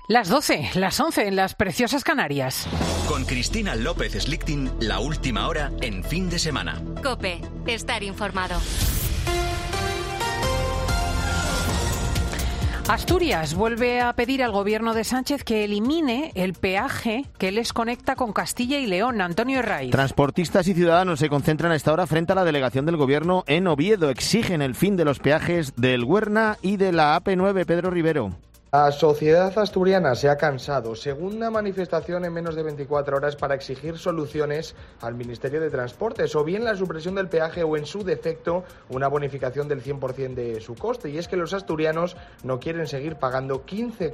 Las 12, las 11 en las preciosas Canarias. Con Cristina López Slichting, la última hora en fin de semana. COPE, estar informado. Asturias vuelve a pedir al gobierno de Sánchez que elimine el peaje que les conecta con Castilla y León. Antonio Herraiz. Transportistas y ciudadanos se concentran a esta hora frente a la delegación del gobierno en Oviedo. Exigen el fin de los peajes del Huerna y de la AP9. Pedro Rivero. La sociedad asturiana se ha cansado. Segunda manifestación en menos de 24 horas para exigir soluciones al Ministerio de Transportes, o bien la supresión del peaje o, en su defecto, una bonificación del 100% de su coste. Y es que los asturianos no quieren seguir pagando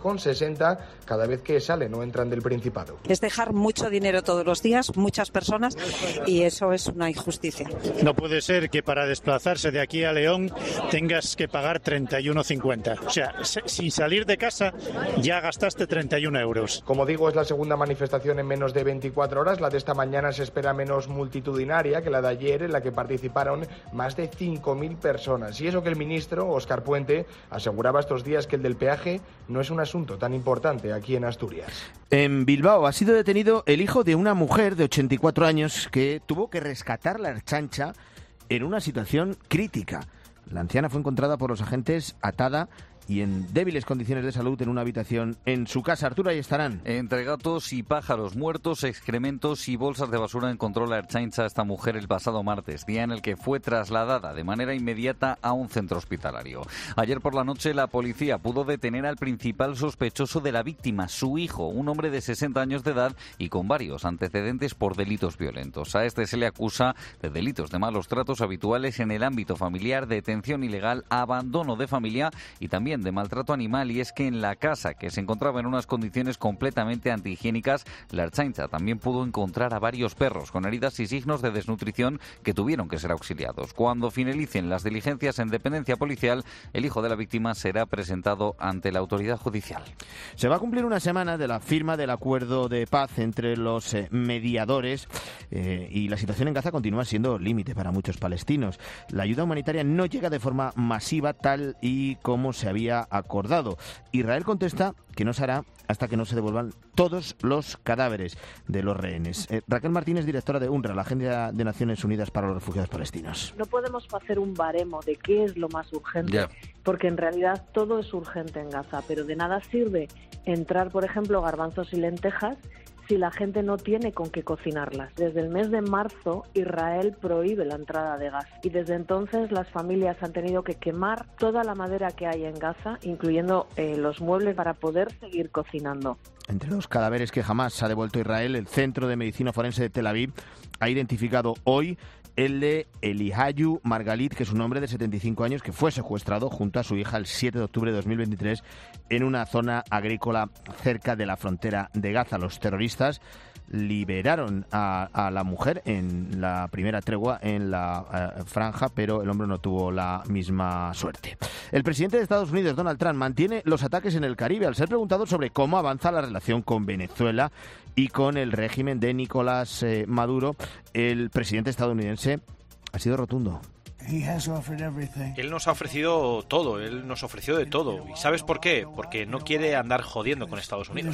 15,60 cada vez que salen o entran del Principado. Es dejar mucho dinero todos los días, muchas personas, y eso es una injusticia. No puede ser que para desplazarse de aquí a León tengas que pagar 31,50. O sea, sin salir de casa ya gastaste 31 euros. Como digo, es la segunda manifestación en menos de 24 horas. La de esta mañana se espera menos multitudinaria que la de ayer, en la que participaron más de 5.000 personas. Y eso que el ministro, Óscar Puente, aseguraba estos días que el del peaje no es un asunto tan importante aquí en Asturias. En Bilbao ha sido detenido el hijo de una mujer de 84 años que tuvo que rescatar la Ertzaintza en una situación crítica. La anciana fue encontrada por los agentes atada y en débiles condiciones de salud en una habitación en su casa. Arturo, ahí estarán. Entre gatos y pájaros muertos, excrementos y bolsas de basura encontró la Ertzaintza a esta mujer el pasado martes, día en el que fue trasladada de manera inmediata a un centro hospitalario. Ayer por la noche la policía pudo detener al principal sospechoso de la víctima, su hijo, un hombre de 60 años de edad y con varios antecedentes por delitos violentos. A este se le acusa de delitos de malos tratos habituales en el ámbito familiar, detención ilegal, abandono de familia y también de maltrato animal. Y es que en la casa, que se encontraba en unas condiciones completamente antihigiénicas, la Ertzaintza también pudo encontrar a varios perros con heridas y signos de desnutrición que tuvieron que ser auxiliados. Cuando finalicen las diligencias en dependencia policial, el hijo de la víctima será presentado ante la autoridad judicial. Se va a cumplir una semana de la firma del acuerdo de paz entre los mediadores y la situación en Gaza continúa siendo límite para muchos palestinos. La ayuda humanitaria no llega de forma masiva tal y como se había acordado. Israel contesta que no se hará hasta que no se devuelvan todos los cadáveres de los rehenes. Raquel Martínez, directora de UNRWA, la Agencia de Naciones Unidas para los Refugiados Palestinos. No podemos hacer un baremo de qué es lo más urgente, porque en realidad todo es urgente en Gaza, pero de nada sirve entrar, por ejemplo, garbanzos y lentejas si la gente no tiene con qué cocinarlas. Desde el mes de marzo, Israel prohíbe la entrada de gas y desde entonces las familias han tenido que quemar toda la madera que hay en Gaza, incluyendo los muebles, para poder seguir cocinando. Entre los cadáveres que jamás ha devuelto Israel, el Centro de Medicina Forense de Tel Aviv ha identificado hoy el de Eliyahu Margalit, que es un hombre de 75 años que fue secuestrado junto a su hija el 7 de octubre de 2023 en una zona agrícola cerca de la frontera de Gaza. Los terroristas liberaron a la mujer en la primera tregua en la franja, pero el hombre no tuvo la misma suerte. El presidente de Estados Unidos, Donald Trump, mantiene los ataques en el Caribe al ser preguntado sobre cómo avanza la relación con Venezuela y con el régimen de Nicolás Maduro. El presidente estadounidense ha sido rotundo. Él nos ha ofrecido todo, él nos ofreció de todo. ¿Y sabes por qué? Porque no quiere andar jodiendo con Estados Unidos.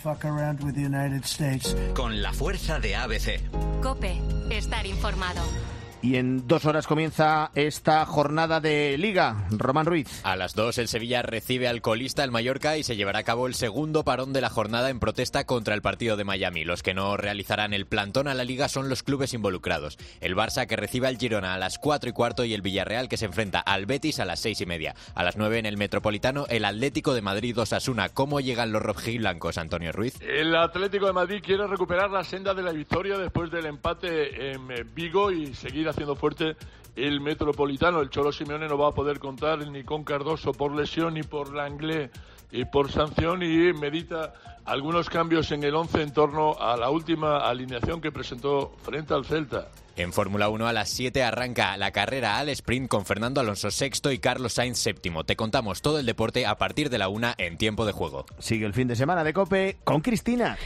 Con la fuerza de ABC. COPE, estar informado. Y en 2 horas comienza esta jornada de Liga. Román Ruiz. A las 2 el Sevilla recibe al colista, el Mallorca, y se llevará a cabo el segundo parón de la jornada en protesta contra el partido de Miami. Los que no realizarán el plantón a la Liga son los clubes involucrados. El Barça, que recibe al Girona a las 4:15, y el Villarreal, que se enfrenta al Betis a las 6:30. A las 9 en el Metropolitano, el Atlético de Madrid Osasuna. ¿Cómo llegan los rojiblancos, Antonio Ruiz? El Atlético de Madrid quiere recuperar la senda de la victoria después del empate en Vigo y seguir haciendo fuerte el Metropolitano. El Cholo Simeone no va a poder contar ni con Cardoso por lesión ni por Langlais y por sanción, y medita algunos cambios en el 11 en torno a la última alineación que presentó frente al Celta. En Fórmula 1 a las 7 arranca la carrera al sprint con Fernando Alonso sexto y Carlos Sainz séptimo. Te contamos todo el deporte a partir de la 1 en Tiempo de Juego. Sigue el fin de semana de COPE con Cristina.